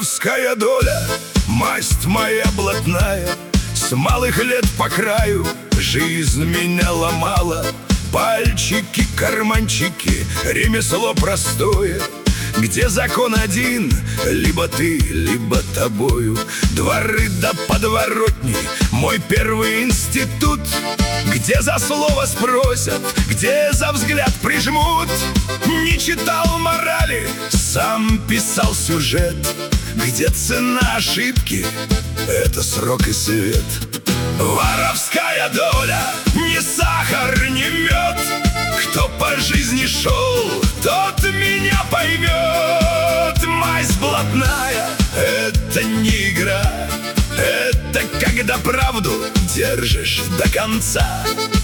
Воровская доля, масть моя блатная, с малых лет по краю жизнь меня ломала. Пальчики, карманчики, ремесло простое, где закон один, либо ты, либо тобою. Дворы да подворотни, мой первый институт, где за слово спросят, где за взгляд прижмут. Не читал морали, сам писал сюжет, где цена ошибки — это срок и свет. Воровская доля, не сахар, не мед. Кто по жизни шел, тот меня поймет. Масть блатная — это не игра, это когда правду держишь до конца.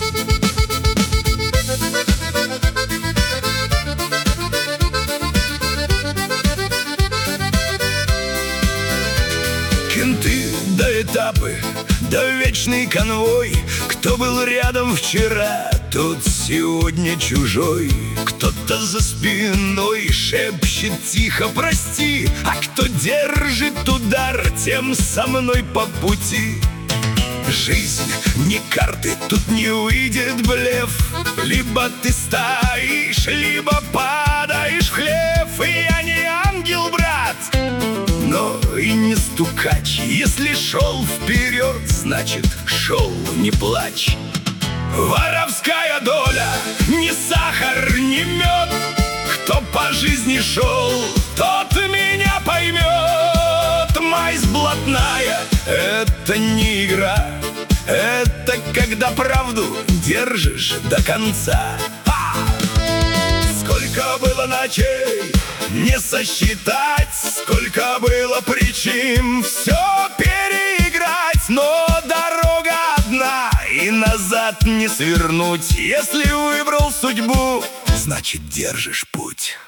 Кенты да этапы, да вечный конвой. Кто был рядом вчера, тот сегодня чужой. Кто-то за спиной шепчет тихо «прости», а кто держит удар, тем со мной по пути. Жизнь не карты, тут не выйдет блеф. Либо ты стоишь, либо падаешь в хлев. И я не ангел, брат, но и не стукач. Если шел вперед, значит шел, не плачь. Воровская доля, не сахар, не мед. Кто по жизни шел, тот меня поймет. Масть блатная — это не игра, это когда правду держишь до конца. Сколько было ночей, не сосчитать, сколько было причин все переиграть. Но дорога одна, и назад не свернуть. Если выбрал судьбу, значит держишь путь.